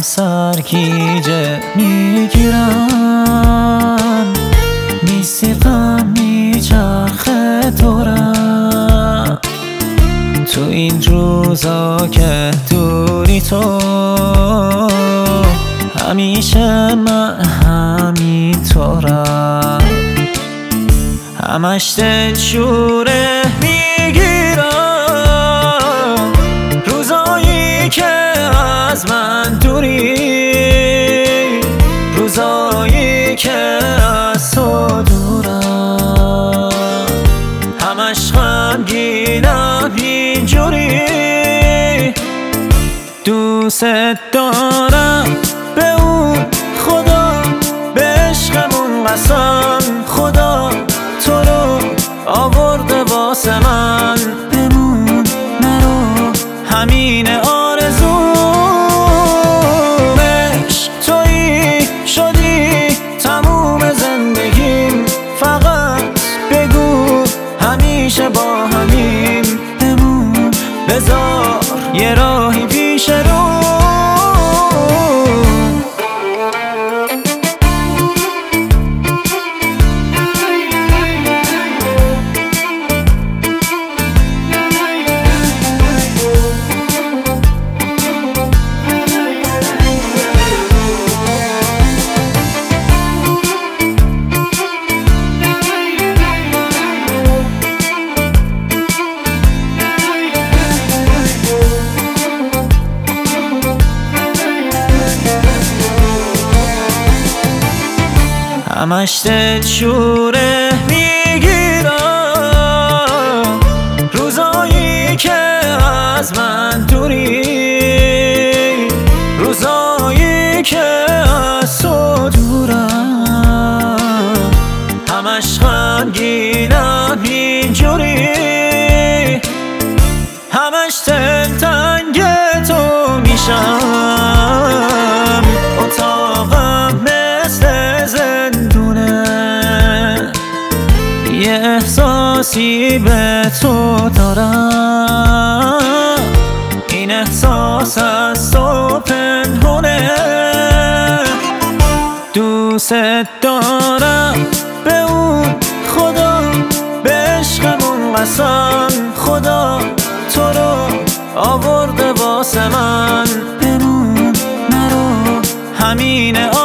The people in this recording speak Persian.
سرگیجه میگیرم، نیستی غم میچرخه دورم. تو این روزا که دوری تو، همیشه من همینطورم. همش دلشوره میگیرم، روزایی که از من دوری، روزایی که از تو دورم. همش غمگینم اینجوری، دوست دارم به اون خدا، به عشقمون قسم خدا، تو رو آورده واسه من. بمون نرو، همین آرزومش تویی شدی تموم زندگیم. فقط بگو همیشه با همیم، بمون بذار یه راهی پیش رو. همش دلشوره میگیرم، روزایی که از من دوری، روزایی که از تو دورم. همش غمگینم اینجوری، همش دلتنگ تو میشم. اتاقم مثل زندونه، یه احساسی به تو دارم. این احساس از تو پنهونه، دوست دارم به اون خدا، به عشقمون قسم خدا، تو رو آورده واسه من. بمون نرو، همین